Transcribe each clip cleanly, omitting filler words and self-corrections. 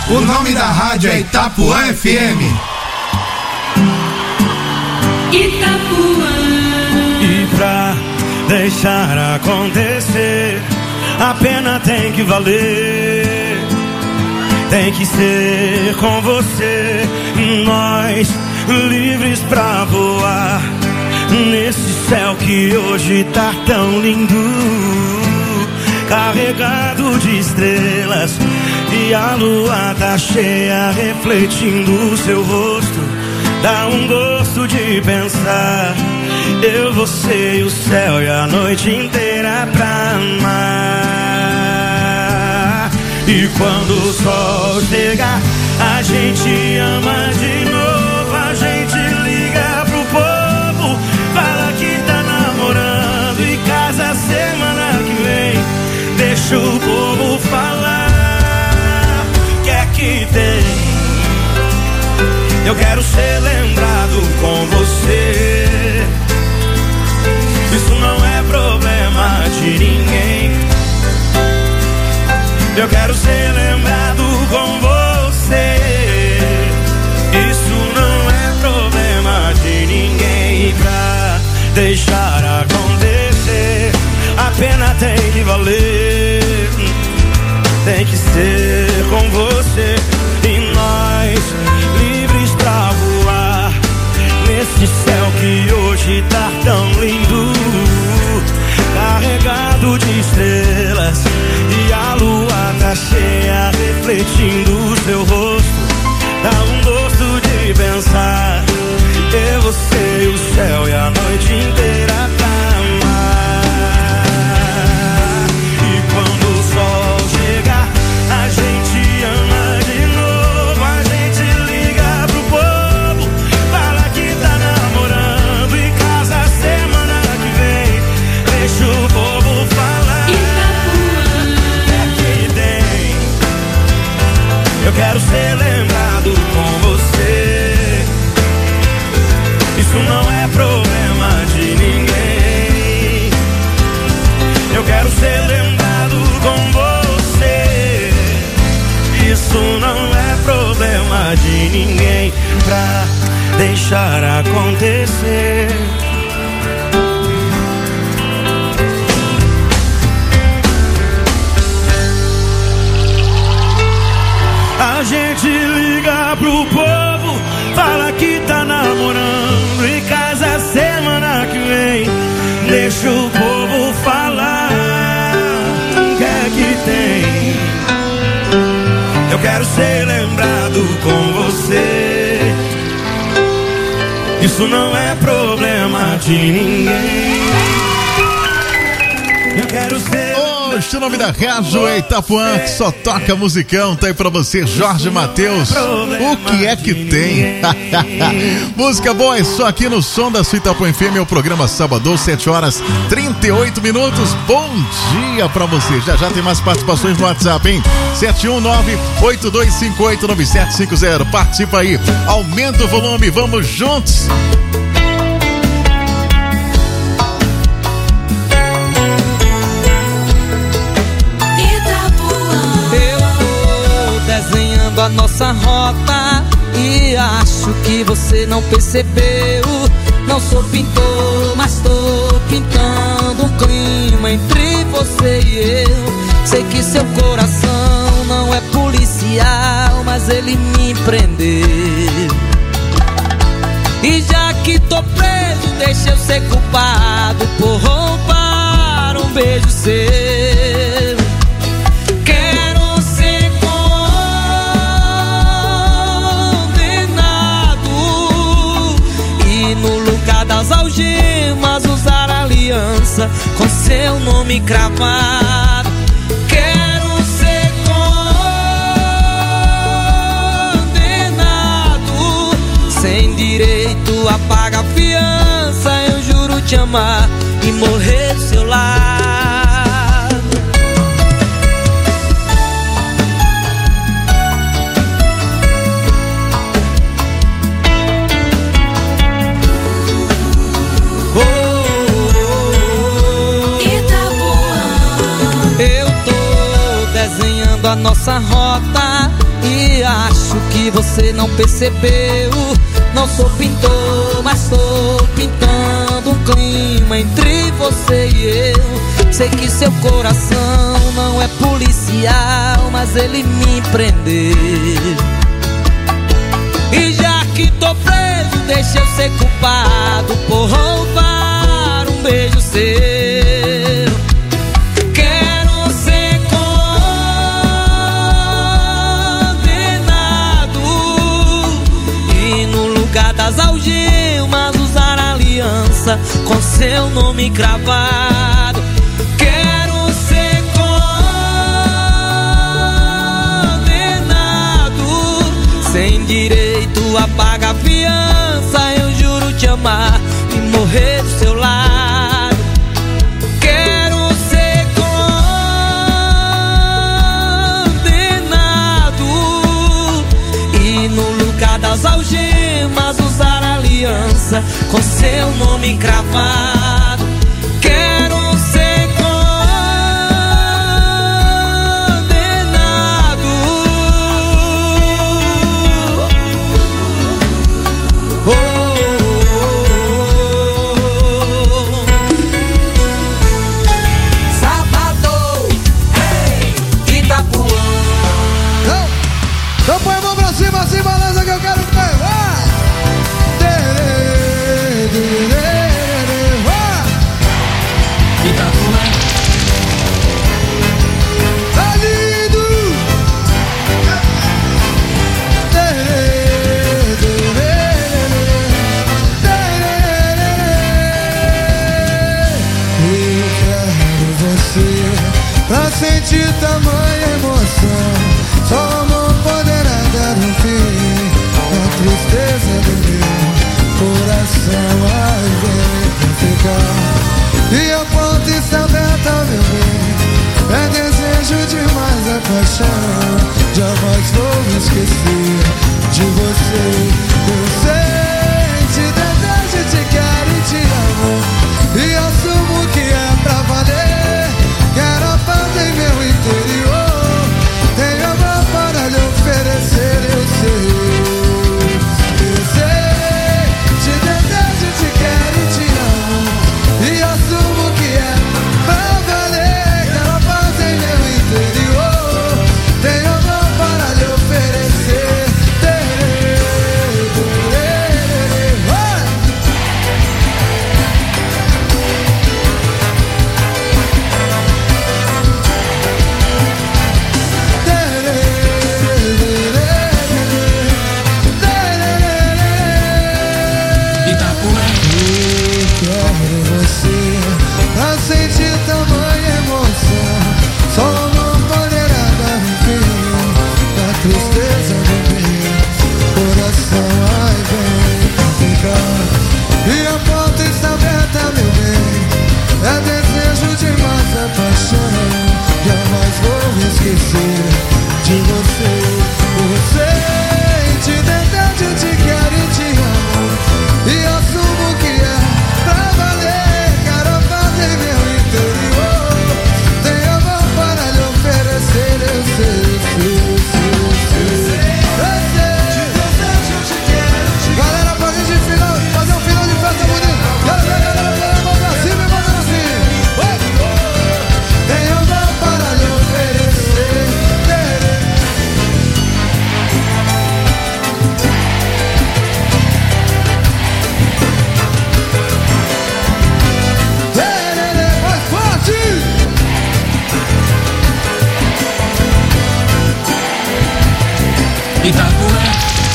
O nome da rádio é Itapuã FM. Itapuã. E pra deixar acontecer, a pena tem que valer. Tem que ser com você, nós livres pra voar nesse céu que hoje tá tão lindo, carregado de estrelas, e a lua tá cheia refletindo o seu rosto. Dá um gosto de pensar, eu, você e o céu e a noite inteira pra amar. E quando o sol chegar, a gente ama de novo, a gente liga pro povo, fala que tá namorando e casa semana que vem. Deixa o povo falar, que é que tem? Eu quero ser lembrado com você. Isso não é problema de ninguém. Eu quero ser lembrado com você. Isso não é problema de ninguém. Pra deixar acontecer, a pena tem que valer. Tem que ser com você e nós livres pra voar nesse céu que hoje tá tão lindo, carregado de estrelas, e a lua tá cheia refletindo o seu rosto. Dá um gosto de pensar, eu, você e o céu e a noite inteira pra amar. E quando o sol chegar, a gente ama de novo, a gente liga pro povo, fala que tá namorando e casa semana que vem. Deixa o povo falar, é que tem. Eu quero ser lembrado com você. Isso não é problema de ninguém. Eu quero ser lembrado com você. Isso não é problema de ninguém. Pra deixar acontecer. A gente liga pro povo, fala que tá namorando e casa semana que vem. Deixa o povo falar, que é que tem? Eu quero ser lembrado com você. Isso não é problema de ninguém. Eu quero ser... O nome da rádio é Itapuã, que só toca musicão. Tá aí pra você, Jorge Mateus. O que é que tem? Música boa é só aqui no som da sua Itapuã FM. O programa Sábado, 7h38. Bom dia pra você. Já já tem mais participações no WhatsApp, hein? 719-8258-9750. Participa aí, aumenta o volume, vamos juntos. A nossa rota e acho que você não percebeu. Não sou pintor, mas tô pintando um clima entre você e eu. Sei que seu coração não é policial, mas ele me prendeu. E já que tô preso, deixa eu ser culpado por roubar um beijo seu. Das algemas, usar aliança com seu nome cravado. Quero ser condenado, sem direito a pagar fiança. Eu juro te amar e morrer do seu lado. A nossa rota e acho que você não percebeu. Não sou pintor, mas tô pintando um clima entre você e eu. Sei que seu coração não é policial, mas ele me prendeu. E já que tô preso, deixa eu ser culpado por roubar um beijo seu. Quero ser condenado e no lugar das algemas usar a aliança com seu nome cravado. Quero ser condenado sem direito a pagar a fiança. Eu juro te amar e morrer do seu lado. Quero ser condenado e no lugar das algemas usar a aliança com seu nome cravado. Quero ser condenado. Oh, oh, oh. Salvador, hey, Itapuã. Então põe a mão pra cima, assim, balança que eu quero ver. Tá lindo! Eu quero você pra sentir tamanha emoção. Só amor poderá dar um fim na tristeza do meu coração. Ai, vem pra ficar. E a porta está aberta, meu bem. É desejo demais a paixão. Jamais vou me esquecer de você. Eu sei, te desejo, te quero e te amo. E assumo que é pra valer. Quero a paz em meu interior. Tenho amor para lhe oferecer, eu sei. Eu sei, te desejo, te quero e te amo. E assumo que é pra valer. Quero a paz em meu interior. Tenho amor para lhe oferecer. Pra sentir tamanha emoção, só não poderá dar um fim na tristeza do meu coração. Ai, vem pra ficar. E a porta está aberta, meu bem. É desejo demais a paixão. Jamais vou me esquecer de você. Eu sei, te desejo, te quero e te amo. E assumo que é pra valer. Quero fazer meu interior. Tenho amor para lhe oferecer. Eu sei, eu sei, eu sei, eu sei. Te desejo, te quero, te amo. Galera, pra gente fazer um final de festa bonito. Galera, mão pra cima e manda assim. Tenho amor para lhe oferecer. Mais forte! Itapuã.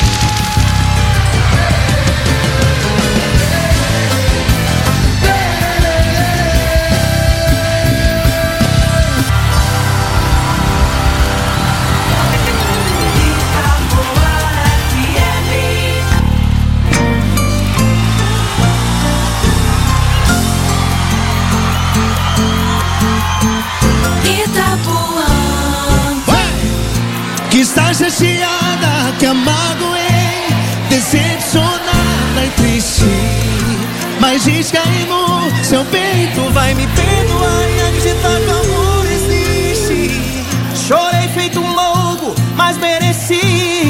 Que está chateada, que a magoei, decepcionada e triste. Mas diz que aí no seu peito vai me perdoar e acreditar que o amor existe. Chorei feito um louco, mas mereci.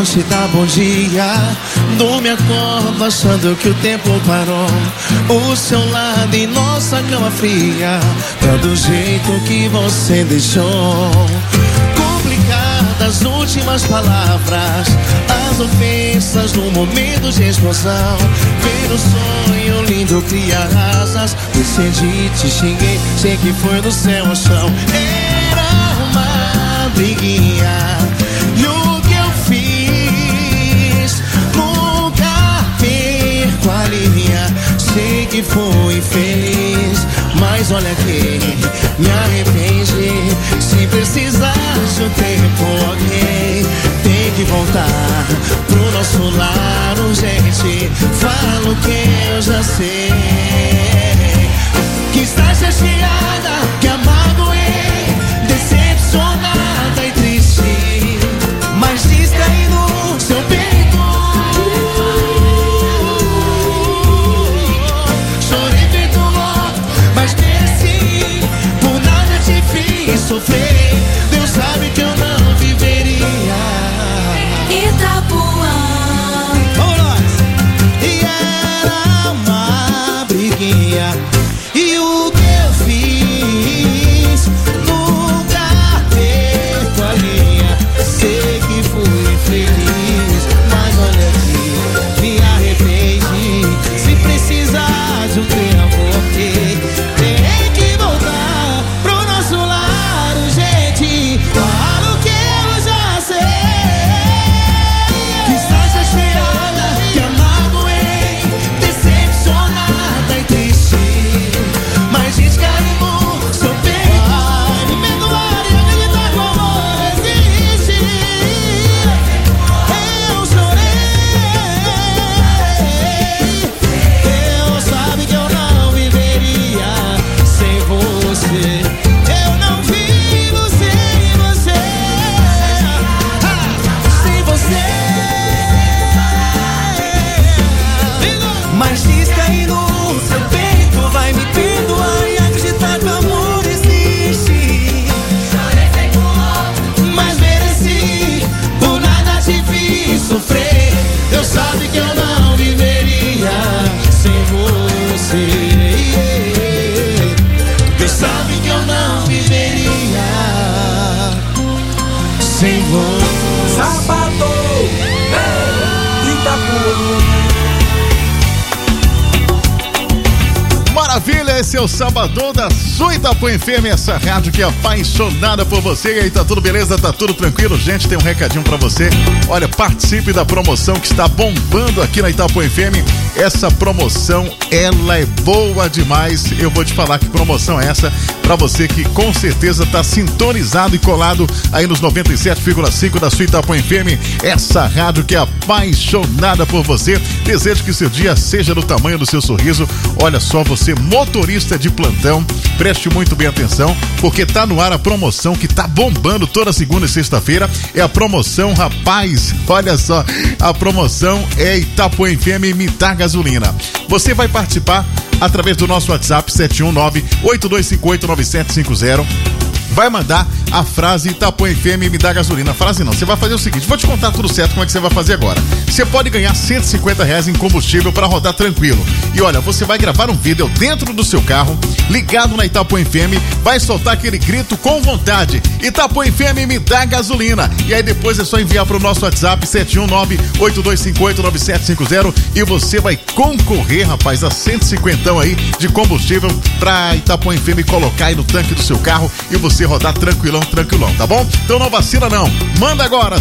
te dar bom dia. Não me acordo achando que o tempo parou. O seu lado em nossa cama fria, tá do jeito que você deixou. Complicadas últimas palavras, as ofensas no momento de explosão. Ver o sonho lindo criar asas. Decidi, te xinguei, sei que foi do céu ao chão. Era uma briguinha, e o que eu fiz nunca perco a linha. Sei que fui infeliz, mas olha que me arrependi. Se precisar de um tempo, ok, tem que voltar pro nosso lar, gente. Falo que eu já sei que está chateada, que a magoei, decepcionada e triste, mas diz que aí no seu peito chorei feito louco, mas mereci. Por nada te fiz sofrer. Deus sabe que eu não viveria. Itapuã. Vamos nós! E era uma briguinha, e o que eu fiz nunca perco a linha. Sei que fui feliz, mas olha aqui, me arrependi. Se precisar de um tempo, ok, tem que voltar pro nosso lar, gente. Falo que eu já sei que está chateada, que a magoei, decepcionada e triste, mas diz que aí no seu peito vai me perdoar e acreditar que o amor existe. Eu chorei, eu sabe que eu não viveria sem você. Eu não vivo sem você, sem você. Mas diz que aí no seu peito vai me perdoar e acreditar que o amor existe. Chorei feito louco, mas mereci. Por nada te fiz sofrer. Deus sabe que eu não viveria sem você. Deus sabe que eu não viveria sem você. Sábado, Itapuã. Maravilha, esse é o Sabadão da sua Itapuã FM, essa rádio que é apaixonada por você. E aí, tá tudo beleza? Tá tudo tranquilo? Gente, tem um recadinho pra você. Olha, participe da promoção que está bombando aqui na Itapuã FM. Essa promoção, ela é boa demais. Eu vou te falar que promoção é essa pra você que com certeza tá sintonizado e colado aí nos 97,5 da sua Itapuã FM. Essa rádio que é apaixonada por você. Desejo que seu dia seja do tamanho do seu sorriso. Olha só, você motorista de plantão, preste muito bem atenção, porque tá no ar a promoção que tá bombando toda segunda e sexta-feira. É a promoção, rapaz, olha só, a promoção é Itapuã FM Me Dá Gasolina. Você vai participar através do nosso WhatsApp 719-8258-9750. Vai mandar a frase Itapuã FM Me Dá Gasolina. A frase não, você vai fazer o seguinte, vou te contar tudo certo como é que você vai fazer agora. Você pode ganhar R$150 em combustível para rodar tranquilo. E olha, você vai gravar um vídeo dentro do seu carro, ligado na Itapuã FM, vai soltar aquele grito com vontade: Itapuã FM Me Dá Gasolina. E aí depois é só enviar para o nosso WhatsApp 719-8258-9750 e você vai concorrer, rapaz, a 150 aí de combustível para Itapuã FM colocar aí no tanque do seu carro e você rodar tranquilão, tá bom? Então não vacila não, manda agora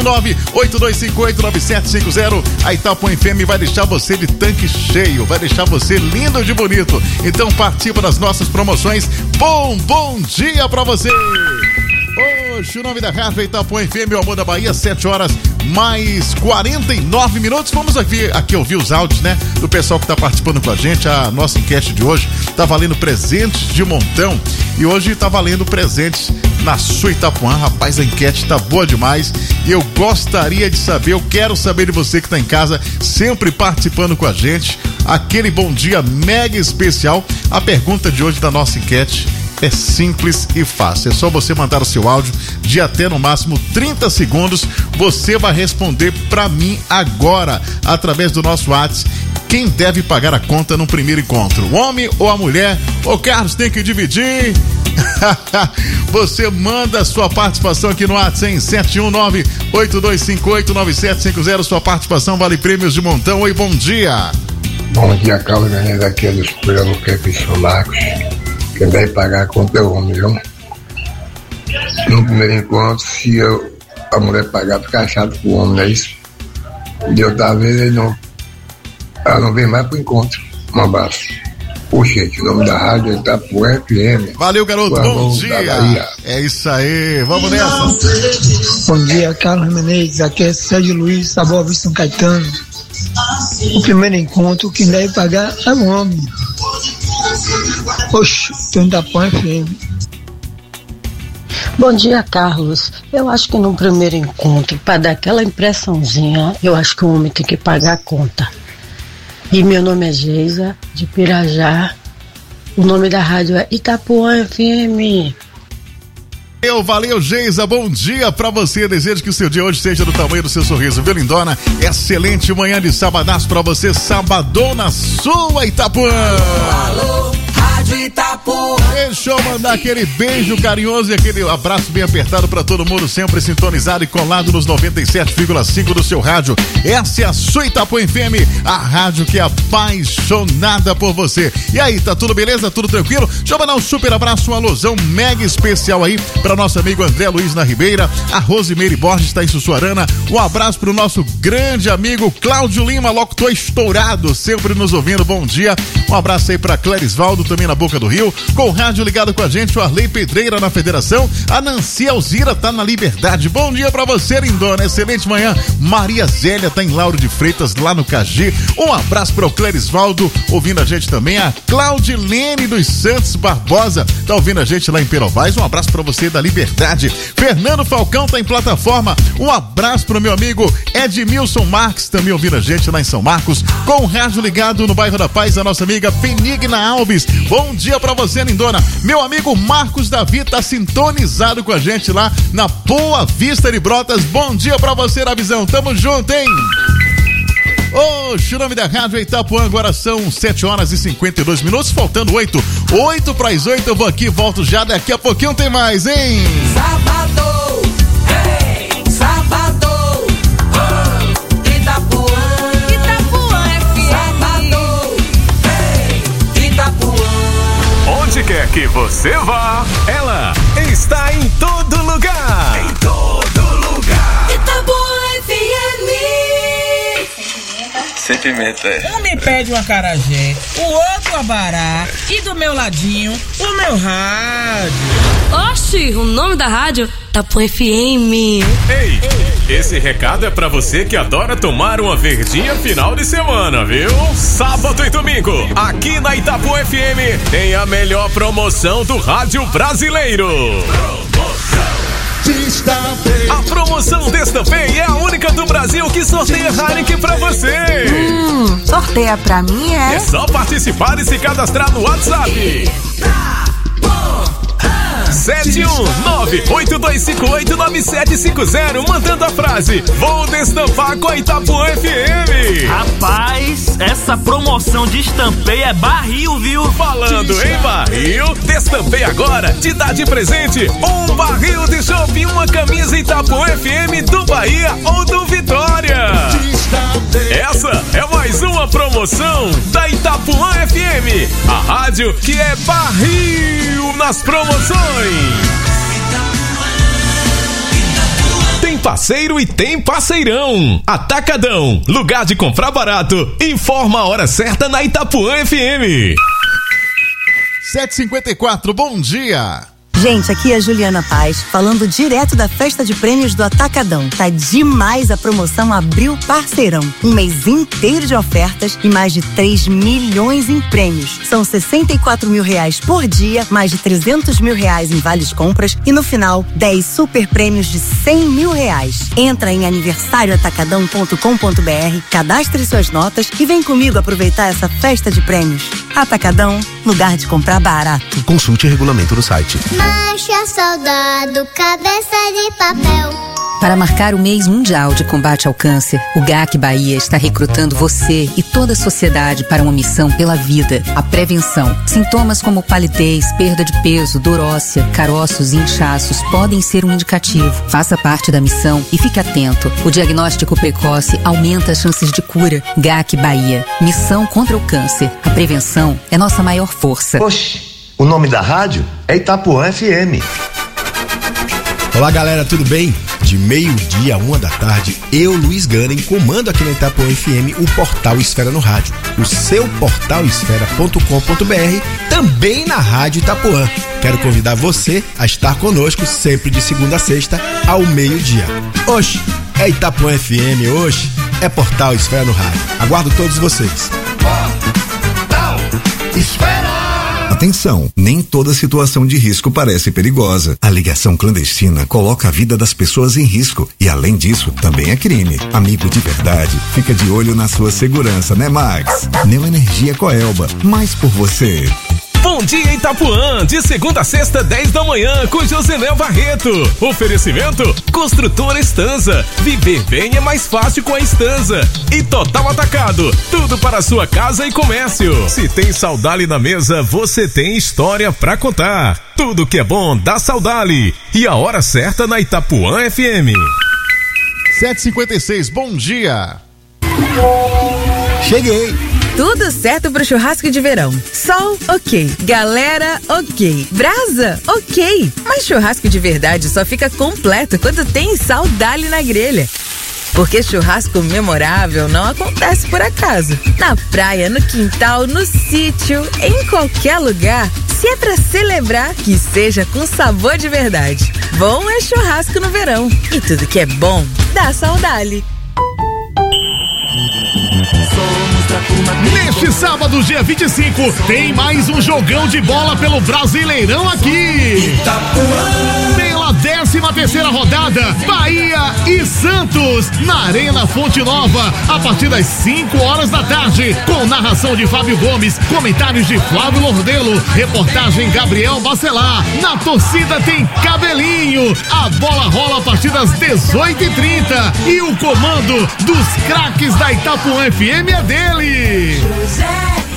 719-8258-9750. A Itapuã FM vai deixar você de tanque cheio, vai deixar você lindo de bonito. Então participa das nossas promoções. Bom dia pra você! Hoje o nome da rádio é Itapuã FM, meu amor da Bahia, 7 horas mais 49 minutos. Vamos aqui ouvir os áudios, né, do pessoal que tá participando com a gente. A nossa enquete de hoje tá valendo presentes de montão e hoje tá valendo presentes na sua Itapuã. Rapaz, a enquete tá boa demais e eu gostaria de saber, eu quero saber de você que tá em casa, sempre participando com a gente. Aquele bom dia mega especial. A pergunta de hoje da nossa enquete É simples e fácil, é só você mandar o seu áudio de até no máximo 30 segundos. Você vai responder pra mim agora, através do nosso WhatsApp. Quem deve pagar a conta no primeiro encontro? O homem ou a mulher? Ô Carlos, tem que dividir. Você manda a sua participação aqui no WhatsApp, 719-8258-9750. Sua participação vale prêmios de montão. Oi, bom dia. Bom dia, Carlos. Aqui é do Escolha no Campo em São Marcos. Quem deve pagar a conta é o homem, viu? No primeiro encontro, se a mulher pagar, fica chato pro homem, não é isso? De outra vez, ela não vem mais pro encontro. Um abraço. Poxa, gente, o nome da rádio é Itapuã FM. Valeu, garoto, bom dia. É isso aí, vamos nessa. Bom dia, Carlos Menezes. Aqui é Sérgio Luiz, da Boa Vista, São Caetano. O primeiro encontro, quem deve pagar é o homem. Poxa, tô em Itapuã FM. Bom dia, Carlos. Eu acho que no primeiro encontro, para dar aquela impressãozinha, eu acho que o homem tem que pagar a conta. E meu nome é Geisa, de Pirajá. O nome da rádio é Itapuã FM. Valeu, Geisa, bom dia pra você. Desejo que o seu dia hoje seja do tamanho do seu sorriso, viu, lindona? Excelente manhã de sabadaço pra você, sabadão na sua Itapuã. Alô, Rádio Itapuã. Deixa eu mandar aquele beijo carinhoso e aquele abraço bem apertado pra todo mundo, sempre sintonizado e colado nos 97,5 do seu rádio. Essa é a sua Itapuã FM, a rádio que é apaixonada por você. E aí, tá tudo beleza? Tudo tranquilo? Deixa eu mandar um super abraço, um alusão mega especial aí para nosso amigo André Luiz na Ribeira, a Rosimeire Borges está em Sussuarana. Um abraço pro nosso grande amigo Cláudio Lima, locutor estourado, sempre nos ouvindo, bom dia. Um abraço aí pra Clerisvaldo, também na Boca do Rio, com o rádio ligado com a gente, o Arley Pedreira na Federação, a Nancy Alzira tá na Liberdade. Bom dia pra você, lindona, excelente manhã. Maria Zélia tá em Lauro de Freitas, lá no KG. Um abraço pro Clerisvaldo, ouvindo a gente também, a Claudilene dos Santos Barbosa, tá ouvindo a gente lá em Perovais. Um abraço pra você da Liberdade. Fernando Falcão tá em Plataforma. Um abraço pro meu amigo Edmilson Marques, também ouvindo a gente lá em São Marcos, com o rádio ligado no bairro da Paz, a nossa amiga Benigna Alves. Bom dia pra você, lindona. Meu amigo Marcos Davi tá sintonizado com a gente lá na Boa Vista de Brotas. Bom dia pra você, Navizão. Tamo junto, hein? O nome da rádio é Itapuã, agora são 7h52, faltando 8 para as 8, eu vou aqui, volto já, daqui a pouquinho tem mais, hein? Sábado, hey, sábado, oh, Itapuã, Itapuã FM. Sábado, hey, Itapuã. Onde quer que você vá, ela está em todo lugar. Em todo lugar. Itapuã FM. Sem pimenta, é. Um me pede um acarajé, o outro abará e do meu ladinho, o meu rádio. Oxi, o nome da rádio? Itapuã FM. Ei, esse recado é pra você que adora tomar uma verdinha final de semana, viu? Sábado e domingo, aqui na Itapuã FM, tem a melhor promoção do rádio brasileiro. A promoção Destampei é a única do Brasil que sorteia Heineken pra você. Sorteia pra mim É só participar e se cadastrar no WhatsApp. 719-8258-9750, mandando a frase: vou destampar com a Itapuã FM. Rapaz, essa promoção de Destampei é barril, viu? Falando em barril, Destampei agora te dá de presente um barril de chopp e uma camisa Itapuã FM do Bahia ou do Vitória. Essa é mais uma promoção da Itapuã FM, a rádio que é barril nas promoções. Tem parceiro e tem parceirão. Atacadão, lugar de comprar barato. Informa a hora certa na Itapuã FM. 7h54, bom dia. Gente, aqui é a Juliana Paz, falando direto da festa de prêmios do Atacadão. Tá demais a promoção Abril Parceirão. Um mês inteiro de ofertas e mais de 3 milhões em prêmios. São 64 mil reais por dia, mais de 300 mil reais em vales compras e no final, 10 super prêmios de 100 mil reais. Entra em aniversarioatacadão.com.br, cadastre suas notas e vem comigo aproveitar essa festa de prêmios. Atacadão, lugar de comprar barato. Consulte o regulamento no site. Marcha, soldado, cabeça de papel. Para marcar o mês mundial de combate ao câncer, o GAC Bahia está recrutando você e toda a sociedade para uma missão pela vida, a prevenção. Sintomas como palidez, perda de peso, dor óssea, caroços e inchaços podem ser um indicativo. Faça parte da missão e fique atento. O diagnóstico precoce aumenta as chances de cura. GAC Bahia. Missão contra o câncer. A prevenção é nossa maior força. Oxe, o nome da rádio é Itapuã FM. Olá galera, tudo bem? De meio-dia a 1h, eu, Luiz Ganem, comando aqui na Itapuã FM o Portal Esfera no Rádio. O seu portalesfera.com.br, também na Rádio Itapuã. Quero convidar você a estar conosco sempre de segunda a sexta ao meio-dia. Oxe, é Itapuã FM, oxe, é Portal Esfera no Rádio. Aguardo todos vocês. Portal Esfera! Atenção, nem toda situação de risco parece perigosa. A ligação clandestina coloca a vida das pessoas em risco e, além disso, também é crime. Amigo de verdade, fica de olho na sua segurança, né, Max? Neoenergia Coelba, mais por você. Bom dia, Itapuã, de segunda a sexta, 10 da manhã, com Josenel Barreto. Oferecimento, Construtora Estanza. Viver bem é mais fácil com a Estanza. E Total Atacado, tudo para sua casa e comércio. Se tem Saudale na mesa, você tem história pra contar. Tudo que é bom dá Saudale. E a hora certa na Itapuã FM. 7h56, bom dia. Cheguei. Tudo certo pro churrasco de verão. Sol, ok. Galera, ok. Brasa, ok. Mas churrasco de verdade só fica completo quando tem Saudale na grelha. Porque churrasco memorável não acontece por acaso. Na praia, no quintal, no sítio, em qualquer lugar. Se é pra celebrar, que seja com sabor de verdade. Bom é churrasco no verão. E tudo que é bom, dá Saudale. Neste sábado, dia 25, tem mais um jogão de bola pelo Brasileirão aqui. Pela 13ª rodada, Bahia e Santos, na Arena Fonte Nova, a partir das 5h, com narração de Fábio Gomes, comentários de Flávio Lordelo, reportagem Gabriel Bacelar. Na torcida tem Cabelinho. A bola rola a partir das 18h30 e o comando dos craques da Itapuã FM é dele. José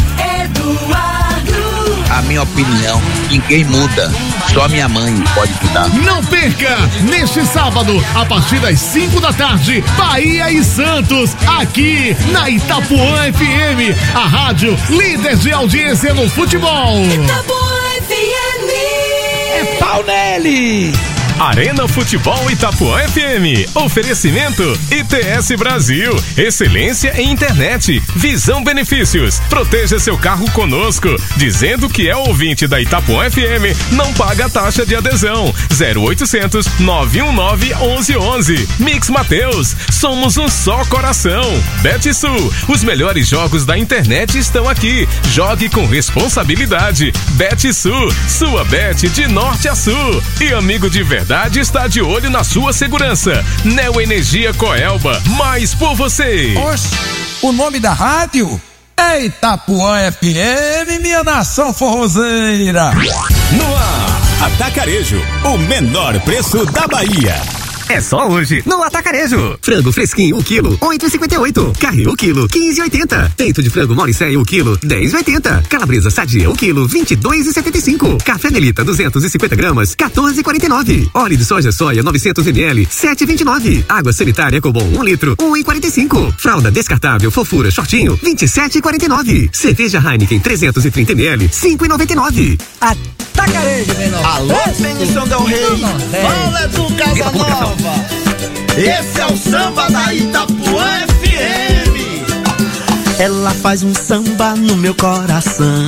Eduardo. A minha opinião, ninguém muda. Só minha mãe pode mudar. Não perca! Neste sábado, a partir das 5h, Bahia e Santos, aqui na Itapuã FM, a rádio líder de audiência no futebol. Itapuã FM. É pau nele! Arena Futebol Itapuã FM. Oferecimento ITS Brasil. Excelência em internet. Visão Benefícios. Proteja seu carro conosco. Dizendo que é ouvinte da Itapuã FM, não paga taxa de adesão. 0800 919 1111. Mix Mateus. Somos um só coração. Betsul. Os melhores jogos da internet estão aqui. Jogue com responsabilidade. Betsul. Sua bet de norte a sul. E amigo de verdade está de olho na sua segurança. Neoenergia Coelba, mais por você. Oxe, o nome da rádio é Itapuã FM, minha nação forrozeira. No ar, Atacarejo, o menor preço da Bahia. É só hoje no Atacarejo. Frango fresquinho, 1 quilo, 8,58. Carne, 1 quilo, 15,80. Peito de frango Mauricéia, 1 quilo, 10,80. Calabresa sadia, 1 quilo, 22,75. Café Melita, 250 gramas, 14,49. Óleo de soja 900 ml, 7,29. Água sanitária Ecobon, 1 litro, 1,45. Fralda descartável Fofura Shortinho, 27,49. Cerveja Heineken, 330 ml, 5,99. Atacarejo, menor. Alô, Benção Del Rey. Fala do Casa Nova. Esse é o samba da Itapuã FM. Ela faz um samba no meu coração.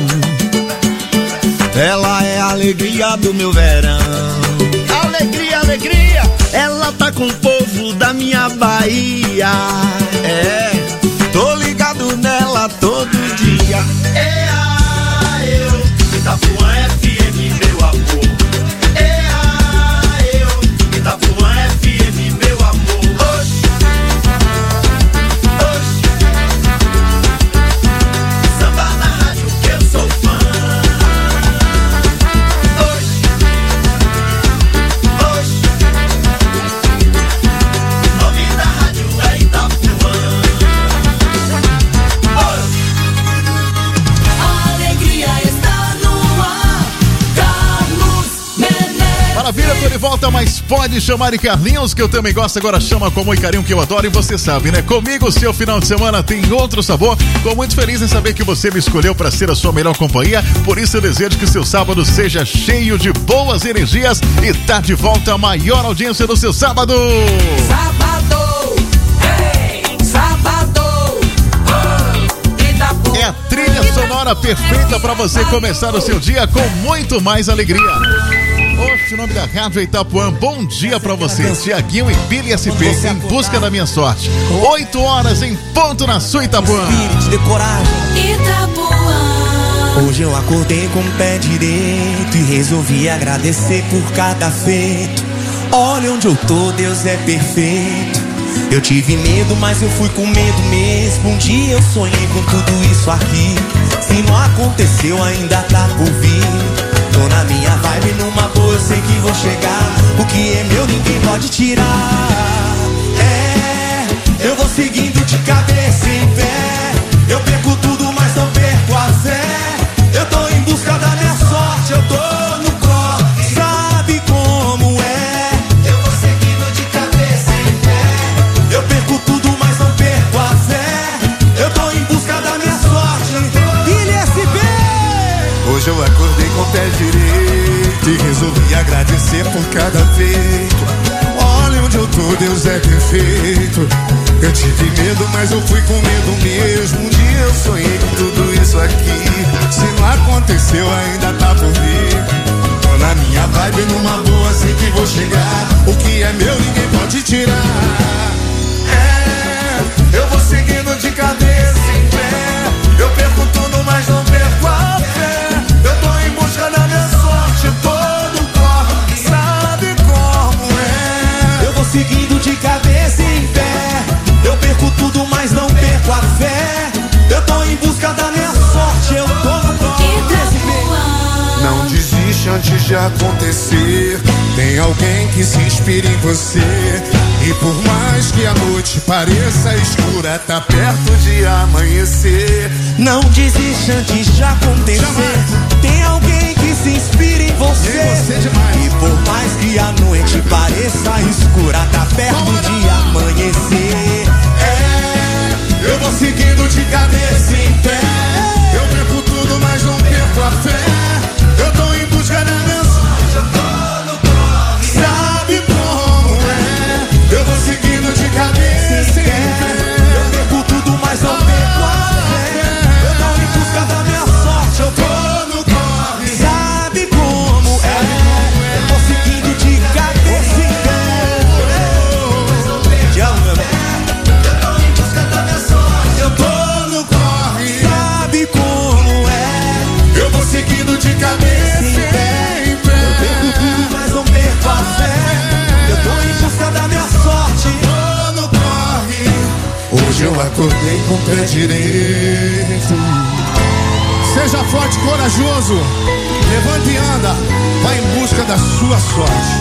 Ela é a alegria do meu verão. Alegria, alegria. Ela tá com o povo da minha Bahia. É, tô ligado nela todo dia. Eu, Itapuã FM, meu amor. Itapuã FM, meu amor. Oxe, oxe. Samba na rádio que mas pode chamar de Carlinhos, que eu também gosto. Agora chama com amor e carinho, que eu adoro. E você sabe, né? Comigo o seu final de semana tem outro sabor. Tô muito feliz em saber que você me escolheu para ser a sua melhor companhia. Por isso eu desejo que seu sábado seja cheio de boas energias. E tá de volta a maior audiência do seu sábado. É a trilha sonora perfeita para você começar o seu dia com muito mais alegria. Hoje, o nome da Rádio Itapuã, bom dia pra você. Tiaguinho e Billy SP, em busca da minha sorte. 8 horas em ponto na sua Itapuã. Hoje eu acordei com o pé direito e resolvi agradecer por cada feito. Olha onde eu tô, Deus é perfeito. Eu tive medo, mas eu fui com medo mesmo. Um dia eu sonhei com tudo isso aqui. Se não aconteceu, ainda tá por vir. Tô na minha vibe, numa boa, eu sei que vou chegar. O que é meu, ninguém pode tirar. Eu vou seguindo de cabeça em pé. Eu perco tudo, mas não perco a fé. Eu tô em busca da minha sorte, eu tô no corre. Sabe como é? Eu vou seguindo de cabeça em pé. Eu perco tudo, mas não perco a fé. Eu tô em busca da minha sorte. Billy SP. Hoje eu acordei com o pé direito e resolvi agradecer por cada feito. Olha onde eu tô, Deus é perfeito. Eu tive medo, mas eu fui com medo mesmo. Um dia eu sonhei com tudo isso aqui. Se não aconteceu, ainda tá por vir. Tô na minha vibe, numa boa, sei que vou chegar. O que é meu, ninguém pode tirar. Eu vou seguindo de cabeça em pé. Eu perco tudo, mas não perco a fé. Eu tô em busca da minha sorte, todo corre. Sabe como é? Eu vou seguindo de cabeça em pé. Eu perco tudo, mas não perco a fé. Eu tô em busca da minha sorte, eu tô no corre. Não desiste antes de acontecer. Tem alguém que se inspira em você. E por mais que a noite pareça escura, tá perto de amanhecer. Não desiste antes de acontecer. Jamais. Tem alguém que se inspira em você. E por mais que a noite pareça escura, tá perto de amanhecer. Eu vou seguindo de cabeça em pé. Eu perco tudo, mas não perco a fé. Eu tô em busca da minha sorte, eu tô no corre. Sabe como é? Eu vou seguindo de cabeça em pé. Eu perco tudo, mas não perco a fé. Eu tô em busca da minha sorte, eu tô no corre. Sabe como é? Eu vou seguindo de cabeça em pé. Te amo, meu irmão. Eu tô em busca da minha sorte, eu tô no corre. Sabe como é? Eu vou seguindo de cabeça em pé. Eu perco tudo, mas não perco a fé. Eu tô em busca da minha sorte, tô no corre. Hoje eu acordei com o pé direito. Seja forte e corajoso. Levanta e anda. Vai em busca da sua sorte.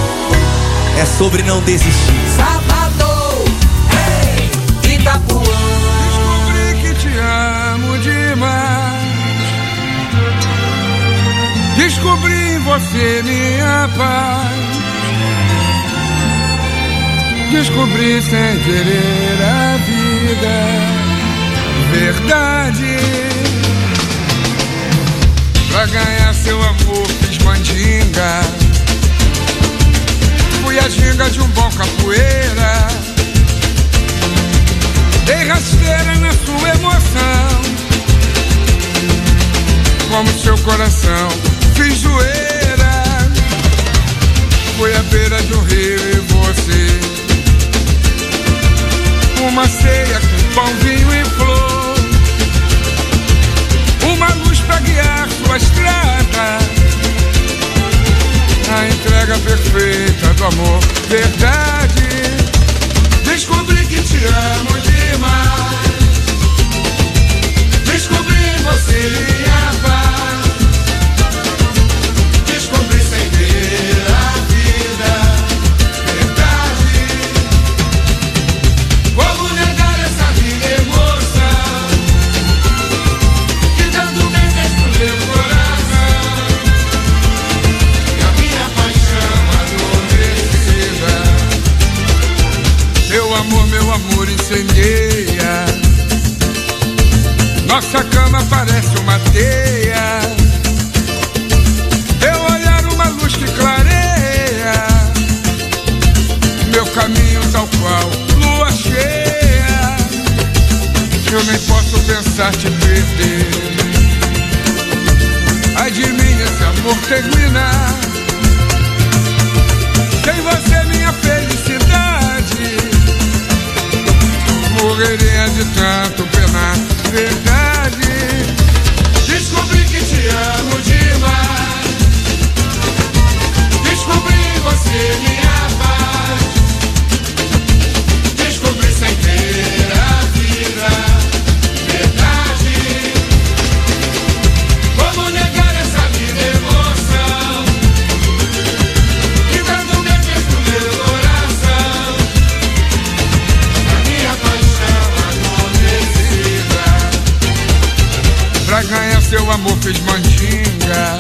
É sobre não desistir. Sábado, hey, Itapuã. Descobri que te amo demais. Descobri em você minha paz. Descobri sem querer a vida. Verdade. Pra ganhar seu amor fiz mandinga. Fui a ginga de um bom capoeira. Dei rasteira na sua emoção. Como seu coração fiz zoeira. Fui à beira do rio e você. Uma ceia com pão, vinho e flor. Uma luz pra guiar sua estrada. A entrega perfeita do amor, verdade. Descobri que te amo demais. Descobri em você minha paz. Descobri sem ver a vida, verdade. Como negar essa vida emoção que tanto bem fez pro meu coração. E a minha paixão adormeceu. amor incendeia. Nossa cama parece uma teia. Teu olhar uma luz que clareia meu caminho tal qual lua cheia. Eu nem posso pensar te perder. Ai de mim esse amor terminar. Sem você minha felicidade morreria de tanto penar. Verdade. Descobri que te amo demais. Descobri em você minha paz. Descobri sem ter a vida. Verdade. Como negar essa vida emoção que tanto me fez no meu coração. A minha paixão adormecida. Pra ganhar seu amor fez mandinga.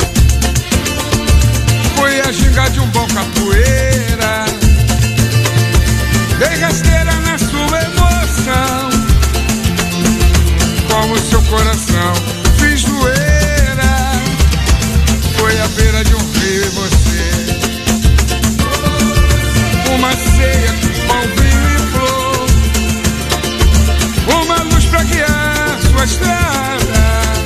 Foi a ginga de um bom capoeira. Dei rasteira na sua emoção. Com o seu coração fiz doeira. Foi à beira de um rio e você. Uma ceia com pão, vinho e flor. Uma luz pra guiar sua estrada.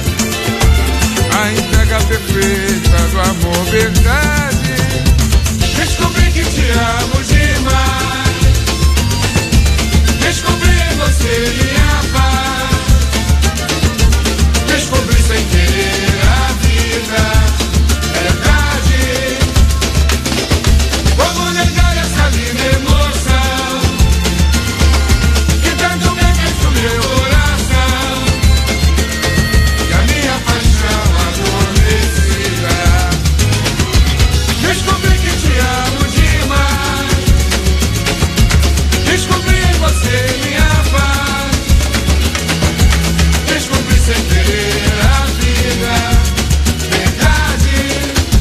A entrega perfeita do amor, verdade. Descobri que te amo demais. Descobri em você minha paz. Descobri sem querer a vida. Verdade. Como negar essa linda emoção que tanto me fez no meu coração. E a minha paixão adormecida. Descobri que te amo demais. Descobri em você minha paz. Descobri sem querer a vida. Verdade.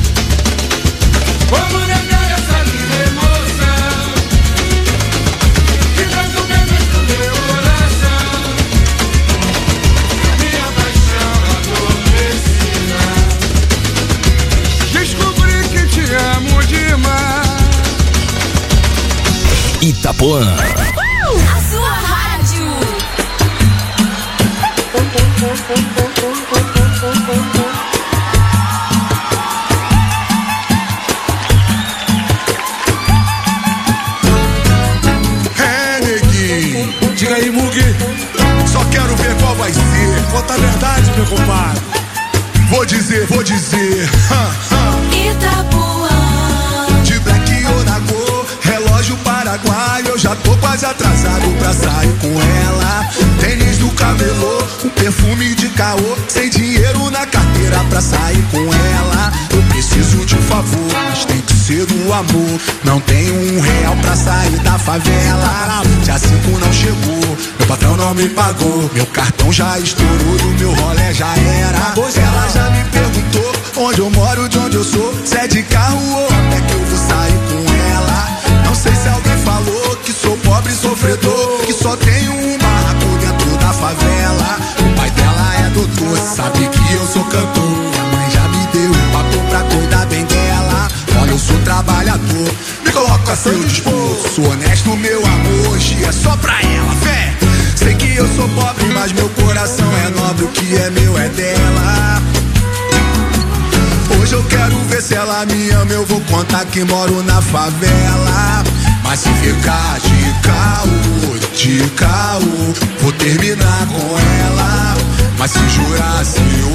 Como negar essa linda emoção que tanto me fez no meu coração. Minha paixão adormecida. Descobri que te amo demais. Itapuã. A sua rádio. É, neguinho. Diga aí, Mugi. Só quero ver qual vai ser. Conta a verdade, meu compadre. Vou dizer. Itapuã. De black ou na cor, relógio paraguaio. Eu já tô quase atrasado pra sair com ela. Tênis do camelô, um perfume de caô. Sem dinheiro na carteira pra sair com ela. Eu preciso de um favor, mas tem que ser do amor. Não tenho R$1 pra sair da favela. Dia 5 não chegou, meu patrão não me pagou. Meu cartão já estourou e o meu rolê já era. Ela já me perguntou onde eu moro, de onde eu sou. Se é de carro ou até que eu vou sair com ela. Não sei se alguém falou que sou pobre sofredor, que só tenho um barraco dentro da favela. O pai dela é doutor, sabe que eu sou cantor. Minha mãe já me deu um papo pra cuidar bem dela. Olha, eu sou trabalhador, me coloco a seu dispor. Sou honesto, meu amor, hoje é só pra ela, fé. Sei que eu sou pobre, mas meu coração é nobre. O que é meu é dela. Hoje eu quero ver se ela me ama. Eu vou contar que moro na favela. Mas se ficar de caô, vou terminar com ela. Mas se jurar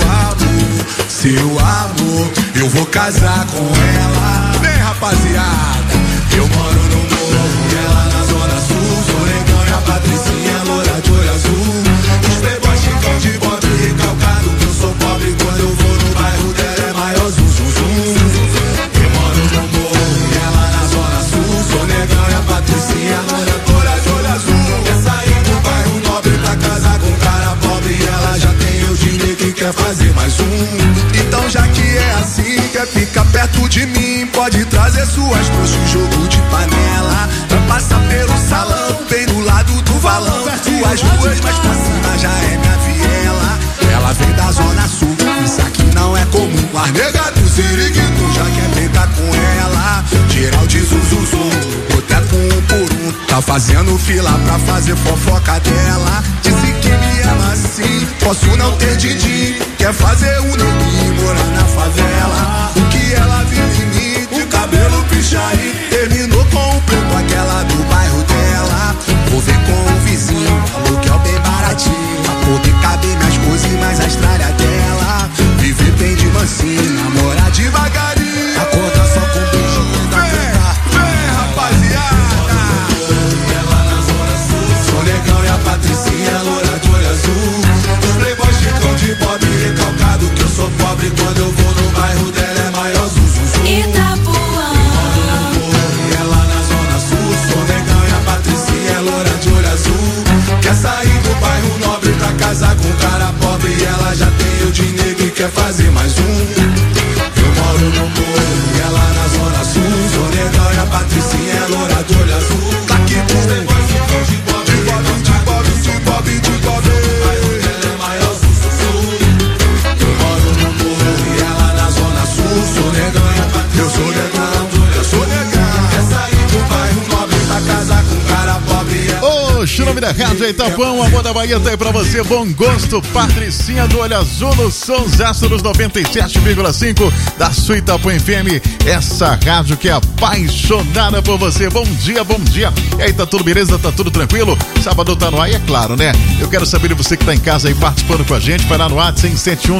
seu amor, eu vou casar com ela. Vem, rapaziada, eu moro no morro e ela na zona sul. Sou negão e a Patricinha loura de olho azul. Os playboys chicão de bota e recalcado. Que eu sou pobre quando eu vou no bairro dela é maior zum zum zum. Eu moro no morro e ela na zona sul. Sou negão e a Patricinha loura de olho azul. Quer sair do bairro nobre pra casar com cara pobre. E ela já tem o dinheiro que quer fazer mais um. Então já que é assim, quer ficar perto de mim, pode trazer suas trouxas, jogo de panela. Vai passar pelo salão, bem do lado do falando as ruas, mas pra cima já é minha viela. Ela vem da zona sul, isso aqui não é comum. As nega do Siriguito já quer brincar com ela. Geral de zuzuzu, boteco um por um. Tá fazendo fila pra fazer fofoca dela. Disse que me ama assim, posso não ter din-din. Quer fazer um neguinho morar na favela. O que ela viu em mim, o cabelo pichaí. Terminou com o preto, aquela do bairro dela. Vou ver com o vizinho, aluguel bem baratinho. Pra poder caber minhas coisas e mais a estrada dela. Viver bem de mansinho, namorar devagarinho. Acordar só com beijinho da boca. Vem, rapaziada. Ela na zona sul. Sou negão e a Patricinha, loura de olho azul. Os playboys ficam de pobre recalcado. Que eu sou pobre quando eu vou no bairro dela é maior zuzuzu. Itapuã. Ela na zona sul. Sou negão e a Patricinha é loura de olho azul. Quer sair do bairro nobre pra casar com um cara pobre. E ela já tem o dinheiro e quer fazer mais um. Eu moro no morro e ela na zona sul. Sou negão e a Patricinha é loura de olho azul. Tá aqui com os negócios de pobre, de pobre, de pobre, de pobre. O bairro dela é maior zuzuzu. Eu moro no morro e ela na zona sul. Sou negão e a Patricinha. Eu sou negão, eu sou negão. Quer sair do bairro nobre pra casar com um cara pobre. O nome da rádio é Itapuã, o amor da Bahia tá aí pra você, bom gosto, Patricinha do Olho Azul no Sonsaço dos 97,5 da sua Itapuã FM, essa rádio que é apaixonada por você. Bom dia, bom dia. E aí, tá tudo beleza? Tá tudo tranquilo? Sábado tá no ar, é claro, né? Eu quero saber de você que tá em casa aí participando com a gente, vai lá no WhatsApp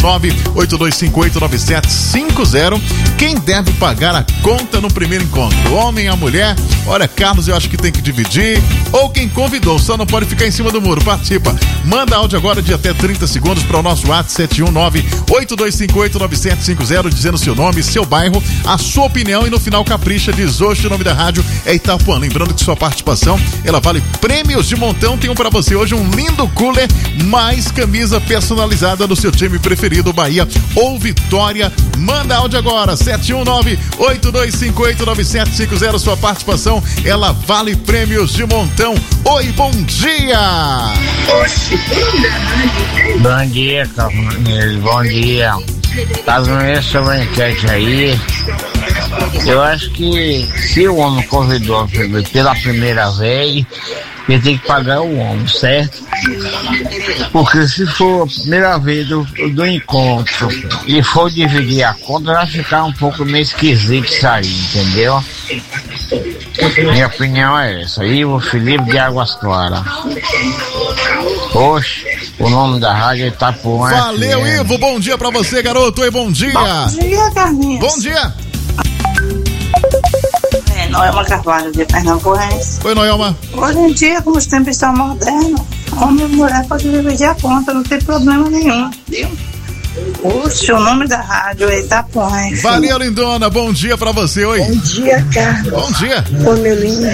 719-8258-9750. Quem deve pagar a conta no primeiro encontro? O homem, a mulher? Olha, Carlos, eu acho que tem que dividir, ou quem convidou, só não pode ficar em cima do muro. Participa, manda áudio agora de até 30 segundos para o nosso WhatsApp 719-8258-9750, dizendo seu nome, seu bairro, a sua opinião e no final capricha, diz hoje o nome da rádio é Itapuã. Lembrando que sua participação, ela vale prêmios de montão. Tem um para você hoje, um lindo cooler, mais camisa personalizada do seu time preferido, Bahia ou Vitória. Manda áudio agora, 719-8258-9750, sua participação, ela vale prêmios de montão. Oi, bom dia! Bom dia, Carlos, bom dia. Tá vendo essa enquete aí? Eu acho que se o homem convidou pela primeira vez, ele tem que pagar o homem, certo? Porque se for a primeira vez do encontro e for dividir a conta, vai ficar um pouco meio esquisito isso aí, entendeu? Minha opinião é essa. Ivo Felipe de Águas Claras. Oxe, o nome da rádio é Itapuã. Valeu, FM. Ivo, bom dia pra você, garoto. Oi, bom dia. Bom dia, Carlinhos. Bom dia. Noelma Carvalho de Pernambuense. Oi, Noelma. Hoje em dia, como os tempos estão modernos, homem e mulher podem dividir a conta, não tem problema nenhum, viu? Puxa, o nome da rádio é Itapuã. Valeu, lindona, bom dia pra você, oi. Bom dia, Carlos. Bom dia. Ô, meu lindo.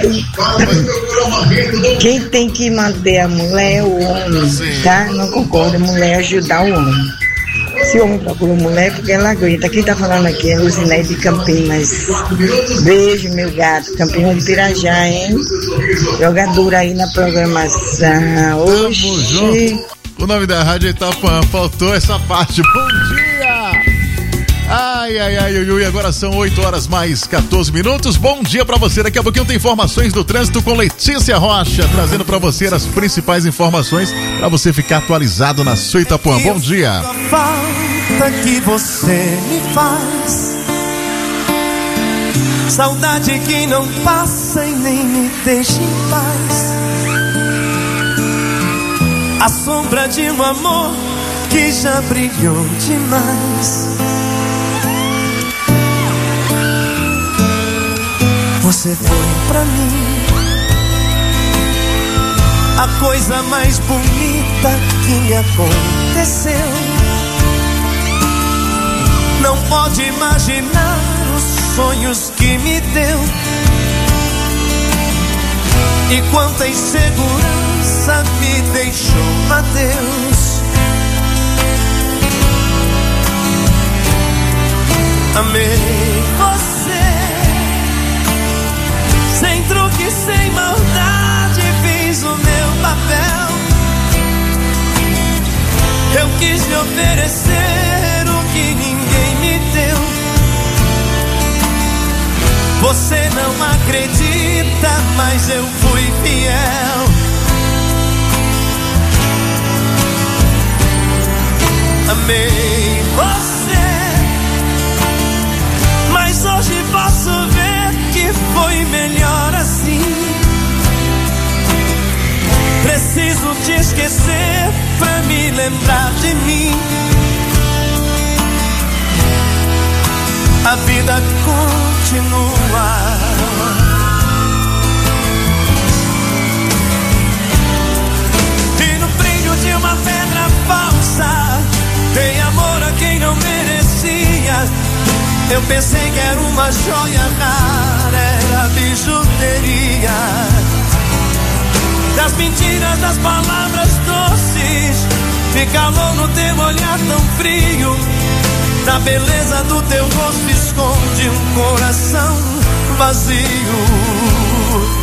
Quem tem que manter a mulher é o homem, tá? Não concordo, a mulher ajudar o homem. Se o homem procura mulher, porque ela aguenta. Quem tá falando aqui é Lucinéia de Campinas. Beijo, meu gato. Campinas de Pirajá, hein? Jogadora aí na programação. Oxi. O nome da rádio é Itapuã, faltou essa parte. Bom dia! Ai, agora são 8 horas mais 14 minutos. Bom dia pra você. Daqui a pouquinho tem informações do trânsito com Letícia Rocha, trazendo pra você as principais informações pra você ficar atualizado na sua Itapuã. Bom dia. A falta que você me faz, saudade que não passa e nem me deixa em paz, a sombra de um amor que já brilhou demais. Você foi pra mim a coisa mais bonita que me aconteceu. Não pode imaginar os sonhos que me deu e quanta insegurança me deixou, adeus. Amei você, sem truque, sem maldade, fiz o meu papel. quis lhe oferecer o que ninguém me deu. Você não acredita, mas eu fui fiel. Amei você, mas hoje posso ver que foi melhor assim. Preciso te esquecer pra me lembrar de mim. A vida continua. E no brilho de uma pedra falsa dei amor a quem não merecia. Eu pensei que era uma joia rara, era bijuteria. Das mentiras, das palavras doces, de calor no teu olhar tão frio. Na beleza do teu rosto esconde um coração vazio.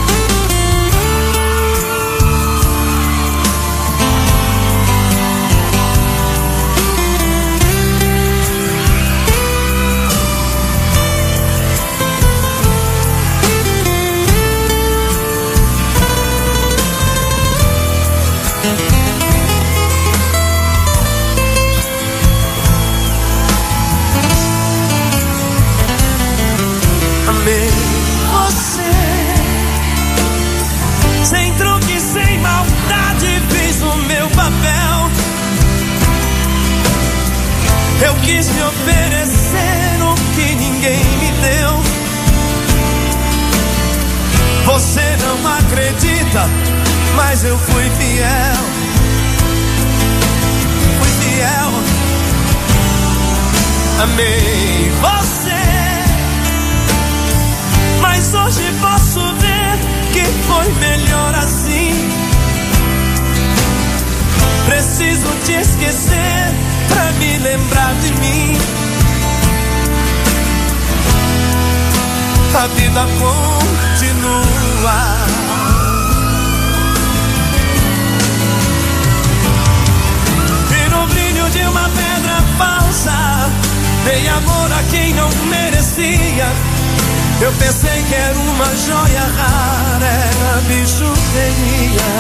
Amei você, sem truque, sem maldade, fiz o meu papel. Eu quis lhe oferecer o que ninguém me deu. Você não acredita, mas eu fui fiel. Fui fiel. Amei você, mas hoje posso ver que foi melhor assim. Preciso te esquecer pra me lembrar de mim. A vida continua. E no brilho de uma pedra falsa dei amor a quem não merecia. Eu pensei que era uma joia rara, era bijuteria.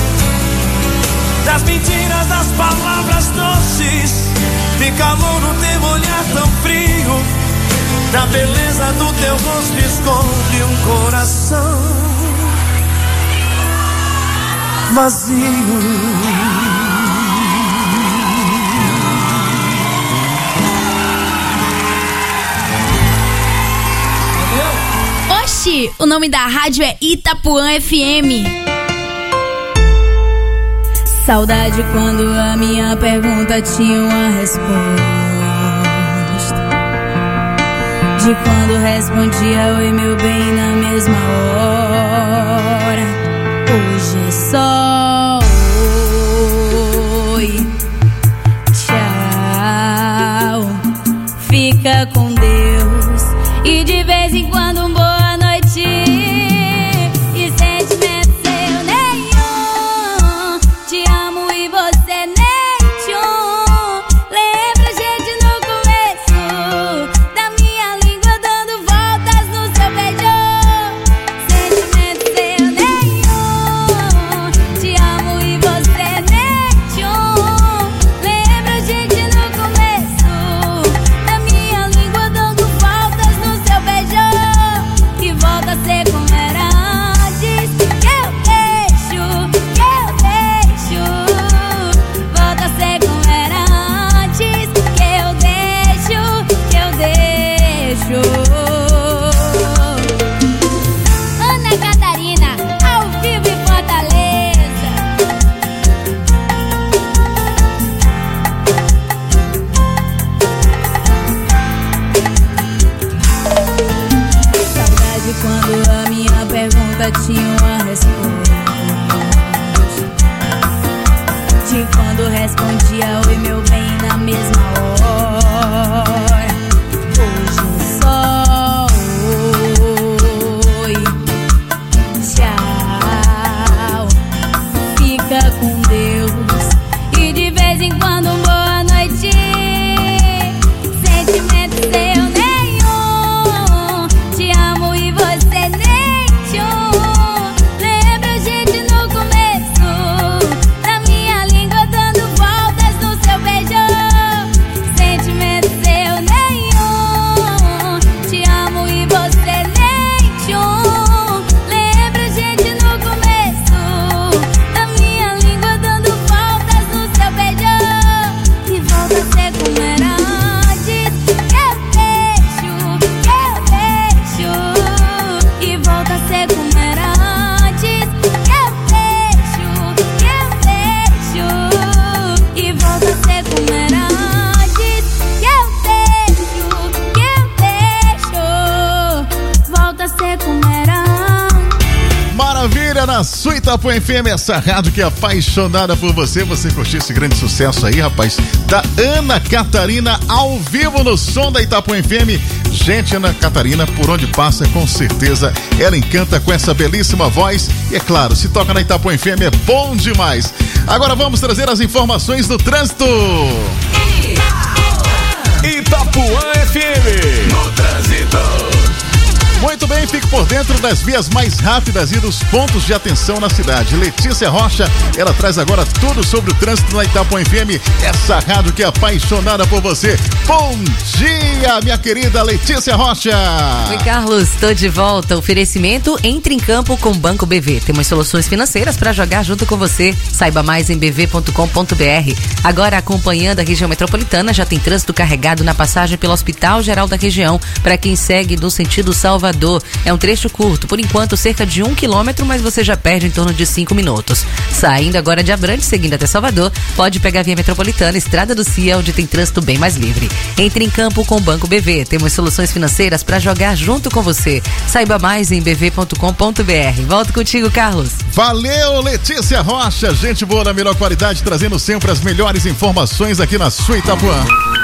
Das mentiras, das palavras doces, de calor no teu olhar tão frio. Na beleza do teu rosto esconde um coração vazio. Oxi, o nome da rádio é Itapuã FM. Saudade quando a minha pergunta tinha uma resposta. De quando respondia oi meu bem na mesma hora. Hoje é só oi, tchau, fica com Deus. E de vez em quando um boa noite. E sentimento seu nenhum. Te amo e você nem tchum. Lembra gente no começo da minha língua dando voltas no seu beijo. Sentimento seu nenhum. Te na sua Itapuã FM, essa rádio que é apaixonada por você. Você curtiu esse grande sucesso aí, rapaz, da Ana Catarina, ao vivo no som da Itapuã FM. Gente, Ana Catarina, por onde passa, com certeza, ela encanta com essa belíssima voz. E é claro, se toca na Itapuã FM é bom demais. Agora vamos trazer as informações do trânsito. Itapuã FM, no trânsito. Muito bem, fique por dentro das vias mais rápidas e dos pontos de atenção na cidade. Letícia Rocha, ela traz agora tudo sobre o trânsito na Itapuã FM, essa rádio que é apaixonada por você. Bom dia, minha querida Letícia Rocha. Oi, Carlos, tô de volta. Oferecimento, entre em campo com Banco BV. Temos soluções financeiras para jogar junto com você. Saiba mais em bv.com.br. Agora, acompanhando a região metropolitana, já tem trânsito carregado na passagem pelo Hospital Geral da Região. Para quem segue no sentido Salvador, é um trecho curto, por enquanto cerca de 1 quilômetro, mas você já perde em torno de 5 minutos. Saindo agora de Abrantes, seguindo até Salvador, pode pegar a via metropolitana, Estrada do Cia, onde tem trânsito bem mais livre. Entre em campo com o Banco BV. Temos soluções financeiras para jogar junto com você. Saiba mais em bv.com.br. Volto contigo, Carlos. Valeu, Letícia Rocha. Gente boa na melhor qualidade, trazendo sempre as melhores informações aqui na sua Itapuã.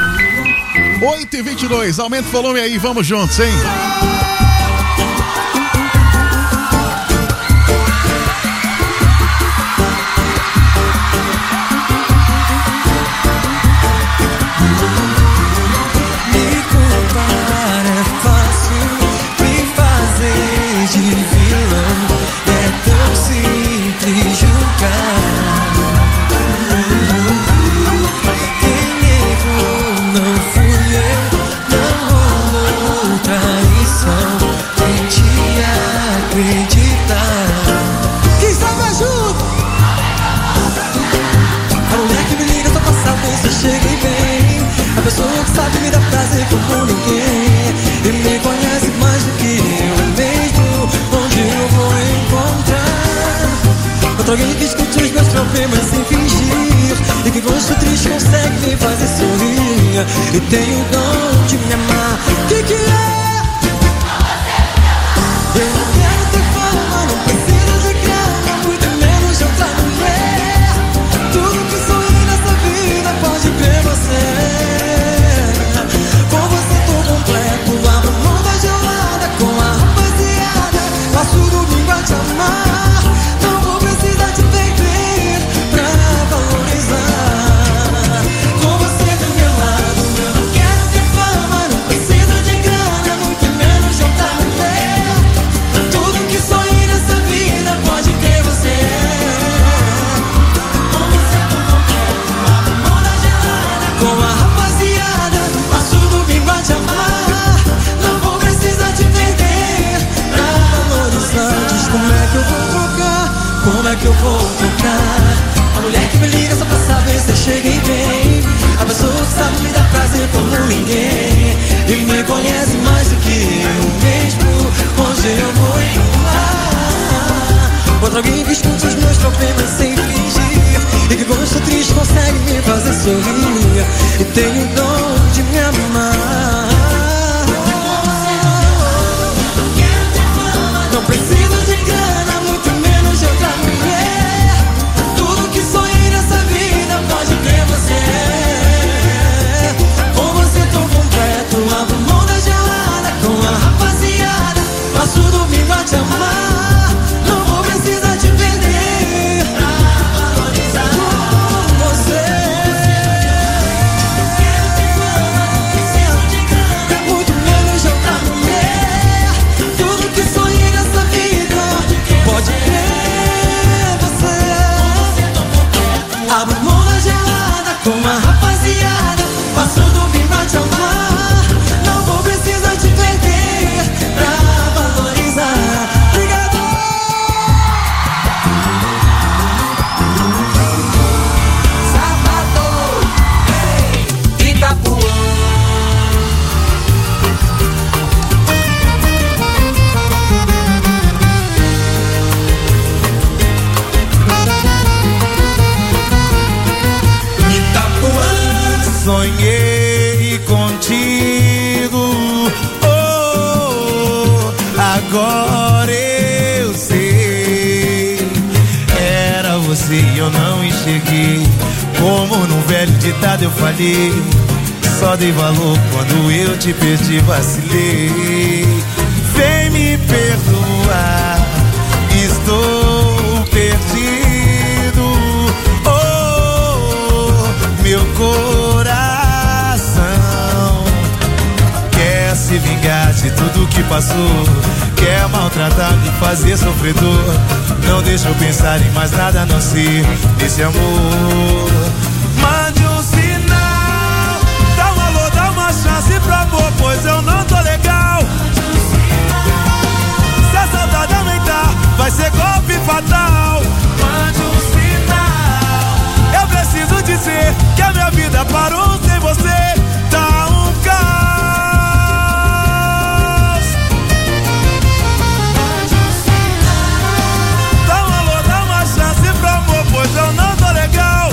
8h22, aumenta o volume aí, vamos juntos, hein? Sabe me dar prazer como ninguém e me conhece mais do que eu mesmo. Onde eu vou encontrar outro alguém que escute os meus problemas sem fingir e que quando triste consegue me fazer sorrir e tem o dom de me amar. Que é? Eu não quero ter fama, não preciso de grana, muito menos de outra mulher. Tudo que sonhei nessa vida pode ver você. Passo domingo a te amar, não vou precisar te perder pra valorizar. Com você do meu lado, eu não quero ter fama, não preciso de grana, muito menos de outra mulher. Tudo que sonhei nessa vida pode ter você. Com você tô completo, abro mão da gelada, com a rapaziada, passo domingo a te amar, não vou precisar te perder pra valorizar. Diz como é que eu vou trocar, como é que eu vou trocar a mulher que me liga só pra saber se eu cheguei bem, a pessoa que sabe me dar prazer como ninguém e me conhece mais do que eu mesmo. Onde eu vou encontrar outro alguém que escute os meus problemas sem fingir e que quando estou triste consegue me fazer sorrir e tem o dom de me amar. Não preciso de grana, muito menos de outra mulher. Tudo que sonhei nessa vida pode ter você. Com você tô completo, abro mão da gelada, com a rapaziada, passo domingo a te amar, não vou precisar te perder pra valorizar. Com você enxerguei. Como num velho ditado eu falhei, só dei valor quando eu te perdi, vacilei. Vem me perdoar, estou perdido. Oh, meu coração quer se vingar de tudo que passou, quer maltratar, me fazer sofredor. Não deixa eu pensar em mais nada a não ser nesse amor. Mande um sinal, dá um alô, dá uma chance pro amor, pois eu não tô legal. Se a saudade aumentar, vai ser golpe fatal. Mande um sinal, eu preciso dizer que a minha vida parou sem você. Tá um caos. Pois eu não tô legal.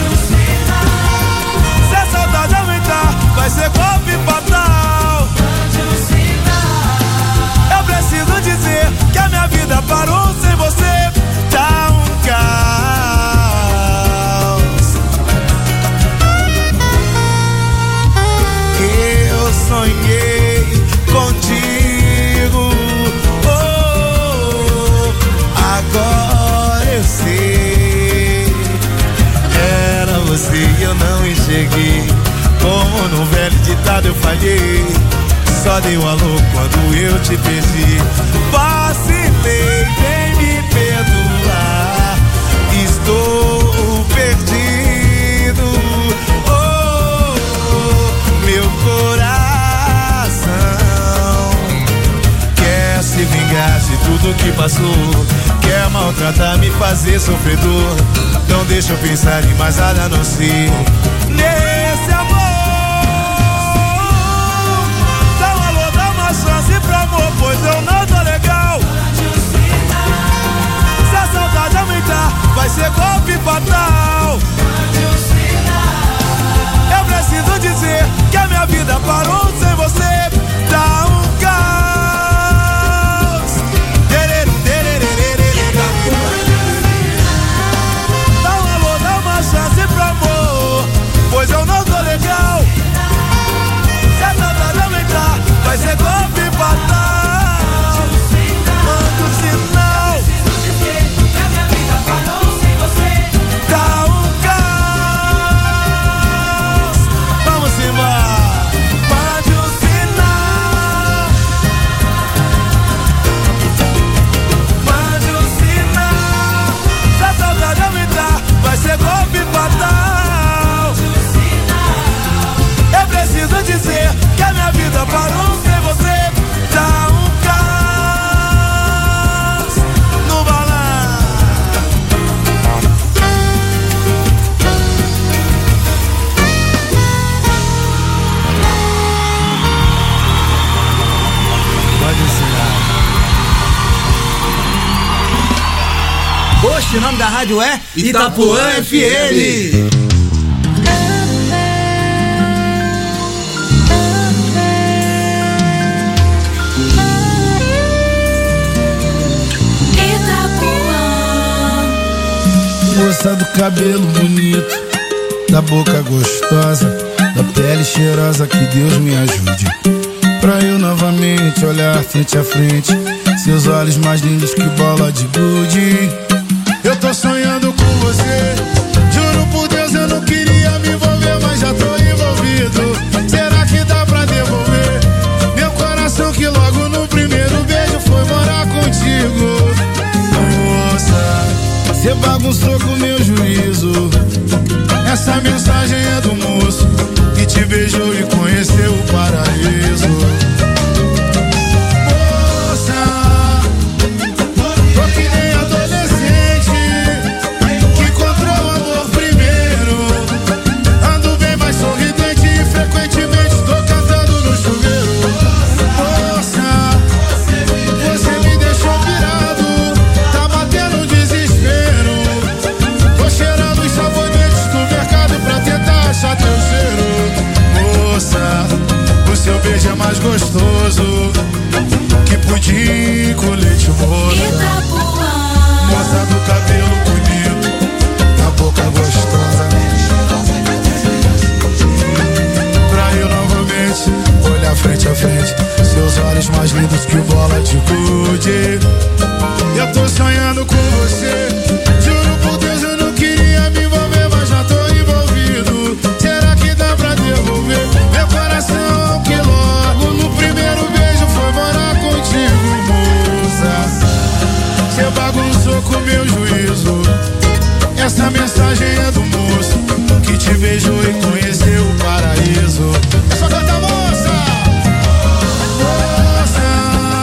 Se a saudade aumentar, vai ser golpe fatal. Eu preciso dizer que a minha vida parou sem você. Tá um caos. Eu sonhei contigo. Oh, agora eu sei. Você e eu não enxerguei. Como num velho ditado eu falhei, só dei o alô quando eu te perdi. Vacilei, vem me perdoar, estou perdido. Oh, meu coração quer se vingar de tudo que passou, quer maltratar, me fazer sofredor. Não deixa eu pensar em mais nada a não ser nesse amor. Dá um alô, dá uma chance pro amor, pois eu não tô legal. Se a saudade aumentar, vai ser golpe fatal. Eu preciso dizer que a minha vida parou sem você. Tá um caos. Dá um alô, dá uma chance pro amor, pois eu não tô legal. Se a saudade aumentar, vai ser golpe fatal. Manda um sinal, que a minha vida parou sem você. Tá um caos. Vamos embora. Mande um sinal, mande um sinal. Se a saudade aumentar, vai ser golpe fatal. Eu preciso dizer que a minha vida parou sem você. Tá um caos no balanço. Pode ensinar. Oxe, o nome da rádio é Itapuã FM. Moça do cabelo bonito, da boca gostosa, da pele cheirosa, que Deus me ajude pra eu novamente olhar frente a frente, seus olhos mais lindos que bola de gude. Eu tô sonhando com você, juro por Deus eu não queria me envolver, mas já tô envolvido. Será que dá pra devolver meu coração que logo no primeiro beijo foi morar contigo? Moça, cê bagunçou com meu juízo. Essa mensagem é do moço que te beijou e conheceu o paraíso. Moça, tô que nem adolescente que encontrou o amor primeiro. Ando bem mais sorridente e frequentemente tô cantando no chuveiro. Moça, você me deixou virado, tá batendo um desespero. Tô cheirando os sabonetes do mercado pra tentar achar teu cheiro. Moça, o seu beijo é mais gostoso que pudim com leite moça. Moça do cabelo bonito, da boca gostosa. Pra eu novamente olhar frente a frente, seus olhos mais lindos que bola de gude. Eu tô sonhando com você, juro por Deus eu não queria me envolver, mas já tô envolvido. Será que dá pra devolver meu coração que logo no primeiro beijo foi morar contigo, moça? Cê bagunçou com meu juízo. Essa mensagem é do moço que te beijou e conheceu o paraíso. É só cantar, moça! Moça,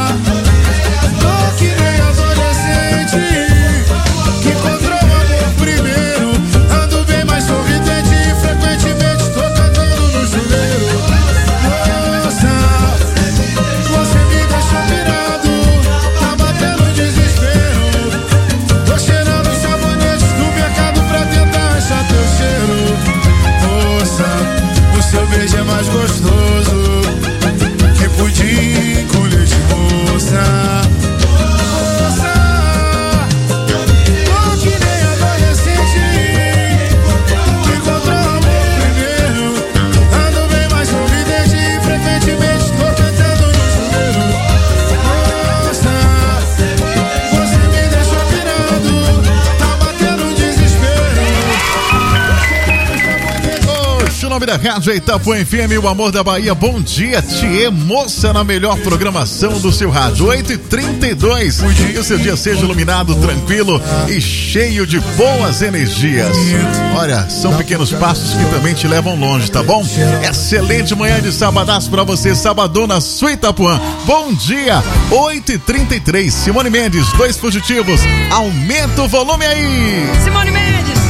tô que nem adolescente que encontrou o amor primeiro. Ando bem mais sorridente e frequentemente tô cantando no chuveiro. Moça, você me deixou pirado, tá batendo desespero. Tô cheirando os sabonetes do mercado pra tentar achar teu cheiro. Moça, o seu beijo é mais gostoso que pudim com leite, moça. Moça, tô que nem adolescente que encontrou o amor primeiro. Ando bem mais sorridente e frequentemente tô cantando no chuveiro. Moça, você me deixou pirado, tá batendo desespero. Oxe, o nome da rádio é Itapuã FM, o amor da Bahia. Bom dia, Tchê, moça, na melhor programação do seu rádio. 8h32. Que o seu dia seja iluminado, tranquilo e cheio de boas energias. Olha, são pequenos passos que também te levam longe, tá bom? Excelente manhã de sabadaço pra você, sabadão na sua Itapuã. Bom dia, 8h33. Simone Mendes, 2 fugitivos. Aumenta o volume aí. Simone Mendes.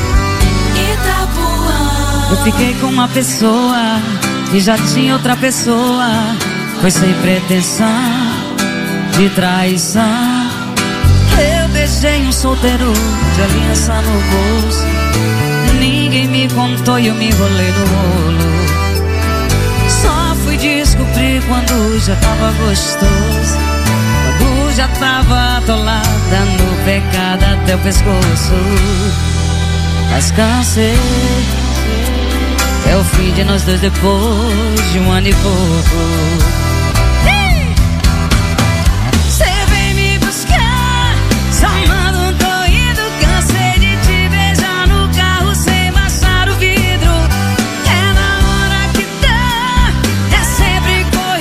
Itapuã. Eu fiquei com uma pessoa e já tinha outra pessoa. Foi sem pretensão de traição. Eu beijei um solteiro de aliança no bolso. Ninguém me contou e eu me enrolei no rolo. Só fui descobrir quando já tava gostoso, quando já tava atolada no pecado até o pescoço. Mas cansei, é o fim de nós dois depois de 1 ano e pouco.